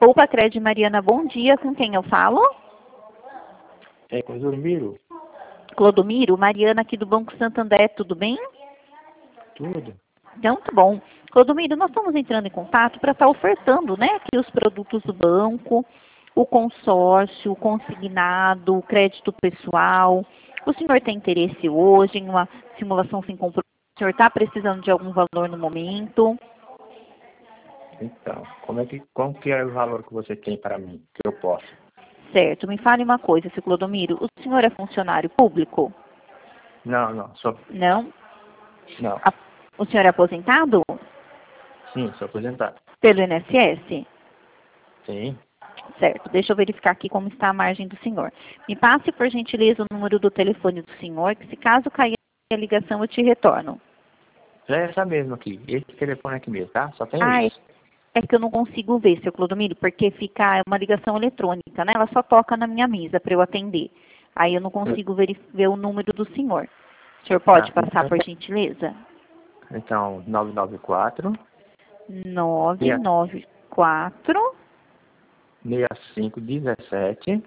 Poupa Crédito Mariana, bom dia. Com quem eu falo? É, Clodomiro? Clodomiro, Mariana aqui do Banco Santander, tudo bem? Tudo. Então, tá bom. Clodomiro, nós estamos entrando em contato para estar ofertando, né, aqui os produtos do banco, o consórcio, o consignado, o crédito pessoal. O senhor tem interesse hoje em uma simulação sem compromisso? O senhor está precisando de algum valor no momento? Então, como que é o valor que você tem para mim, que eu posso? Certo. Me fale uma coisa, seu Clodomiro. O senhor é funcionário público? Não, Não. não. O senhor é aposentado? Sim, sou aposentado. Pelo INSS? Sim. Certo. Deixa eu verificar aqui como está a margem do senhor. Me passe, por gentileza, o número do telefone do senhor, que se caso cair a ligação, eu te retorno. É essa mesmo aqui, esse telefone aqui mesmo, tá? Só tenho Ah, isso. é que eu não consigo ver, seu Clodomiro, porque fica uma ligação eletrônica, né? Ela só toca na minha mesa para eu atender. Aí eu não consigo ver o número do senhor. O senhor pode passar, por gentileza? Então, 994 994 6517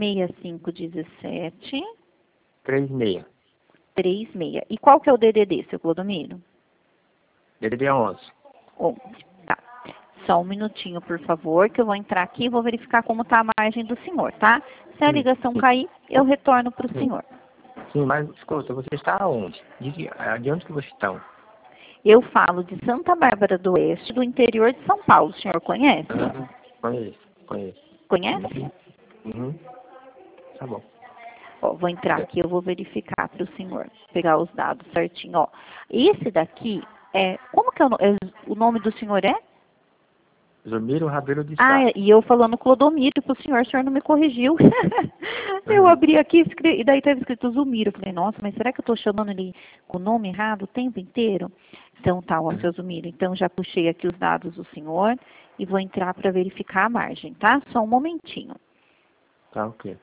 6517 36. 36. E qual que é o DDD, seu Clodomiro? DDD 11. 11. Tá. Só um minutinho, por favor, que eu vou entrar aqui e vou verificar como está a margem do senhor, tá? Se a ligação cair, eu retorno para o senhor. Sim, mas escuta, você está aonde? De onde que você está? Eu falo de Santa Bárbara do Oeste, do interior de São Paulo. O senhor conhece? Conheço. Conhece? Uhum. Tá bom. Ó, vou entrar aqui, eu vou verificar para o senhor, pegar os dados certinho. Ó, esse daqui é... Como que é o nome do senhor é? Zomiro Rabelo de Sá. E eu falando Clodomiro para o senhor não me corrigiu. Eu abri aqui e daí estava escrito Zumiro. Eu falei, nossa, mas será que eu estou chamando ele com o nome errado o tempo inteiro? Então tá, ó, seu Zumiro. Então já puxei aqui os dados do senhor e vou entrar para verificar a margem, tá? Só um momentinho. Tá, ok.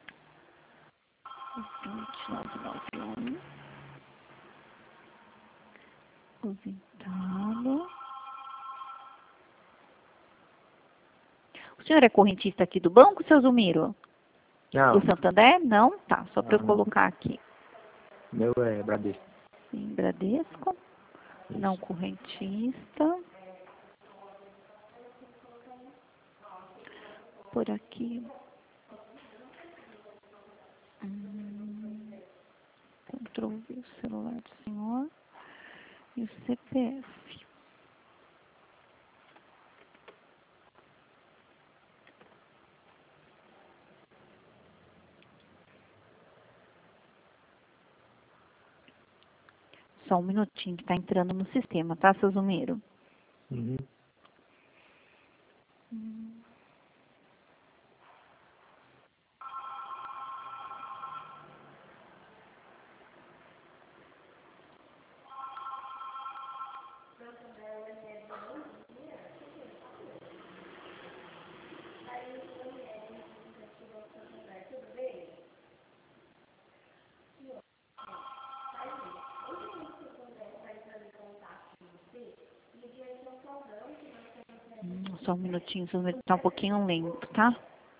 2991. Aposentado. O senhor é correntista aqui do banco, seu Zumiro? Não. Do Santander? Não? Tá, só para eu colocar aqui. Meu é Bradesco. Sim, Bradesco. Isso. Não correntista. Por aqui. Ctrl V o celular do senhor. E o CPF. Só um minutinho que está entrando no sistema, tá, seu Zumiro? Uhum. Só um minutinho, seu Zumiro, tá um pouquinho lento, tá?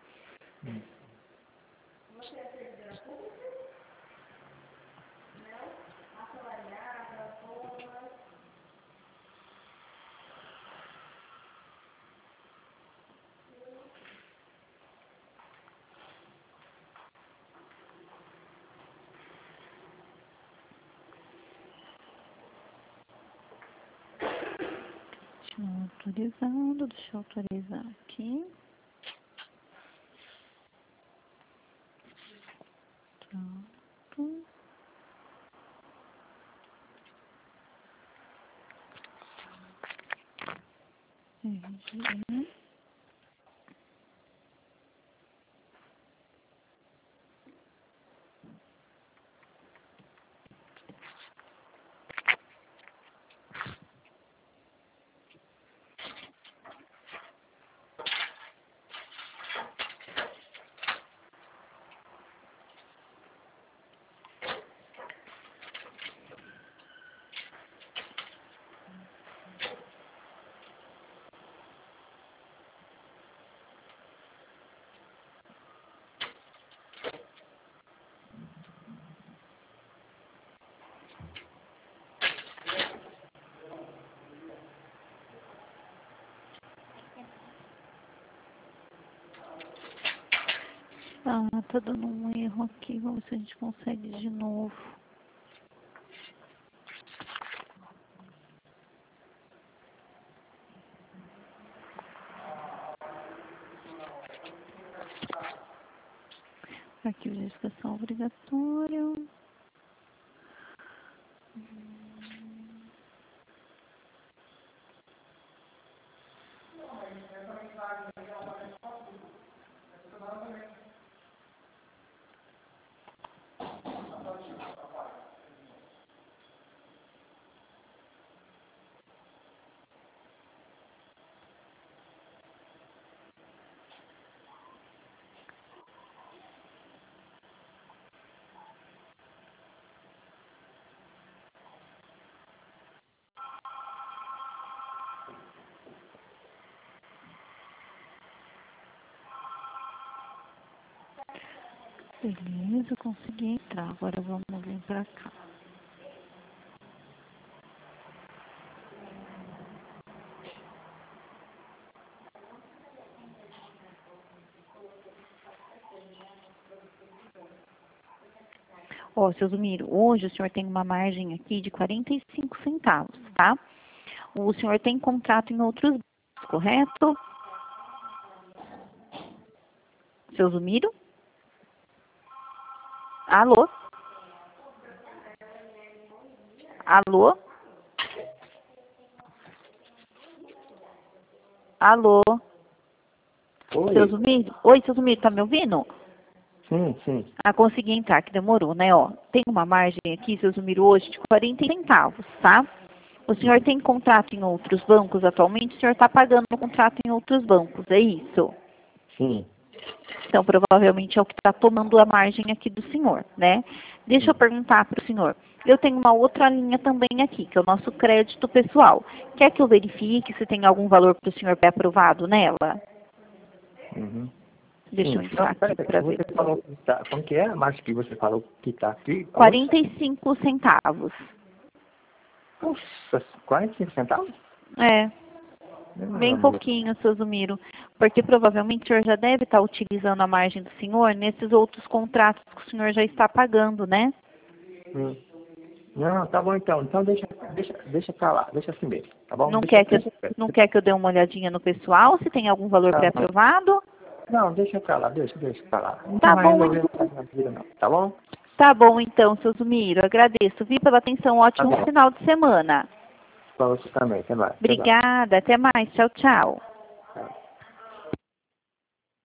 Deixa eu autorizar aqui. Pronto. RG. Ah, tá dando um erro aqui. Vamos ver se a gente consegue de novo. Arquivo de verificação obrigatório. Beleza, consegui entrar. Agora vamos vir pra cá. Ó, seu Zumiro, hoje o senhor tem uma margem aqui de 45 centavos, tá? O senhor tem contrato em outros bancos, correto? Seu Zumiro? Alô? Alô? Alô? Oi. Seu Zumiro? Oi, seu Zumiro, tá me ouvindo? Sim, sim. Ah, consegui entrar, que demorou, né? Ó, tem uma margem aqui, seu Zumiro, hoje de 40 centavos, tá? O senhor tem contrato em outros bancos atualmente? O senhor está pagando o contrato em outros bancos, é isso? Sim. Então, provavelmente é o que está tomando a margem aqui do senhor, né? Deixa eu perguntar para o senhor. Eu tenho uma outra linha também aqui, que é o nosso crédito pessoal. Quer que eu verifique se tem algum valor para o senhor pré-aprovado nela? Uhum. Deixa eu Sim. entrar Não, aqui peraí, para ver. você falou que tá. Como que é? Mas que você falou que tá aqui? Aonde? 45 centavos. Nossa, 45 centavos? É, Meu bem amor. pouquinho, seu Zumiro. Porque provavelmente o senhor já deve estar utilizando a margem do senhor nesses outros contratos que o senhor já está pagando, né? Hum. Não, tá bom então. Então deixa pra lá. Deixa assim mesmo. Tá bom? Não Deixa, quer que eu, deixa, não quer que eu dê uma olhadinha no pessoal, se tem algum valor tá bom. pré-aprovado? Não, deixa pra lá. Deixa pra lá. Não Tá vai bom, resolver nada na vida não. Tá bom? tá bom então, seu Zumiro. Agradeço, vi pela atenção. Tá Ótimo bom. final de semana. Pra você também. Até mais. Até mais. Obrigada, até mais. Tchau, tchau.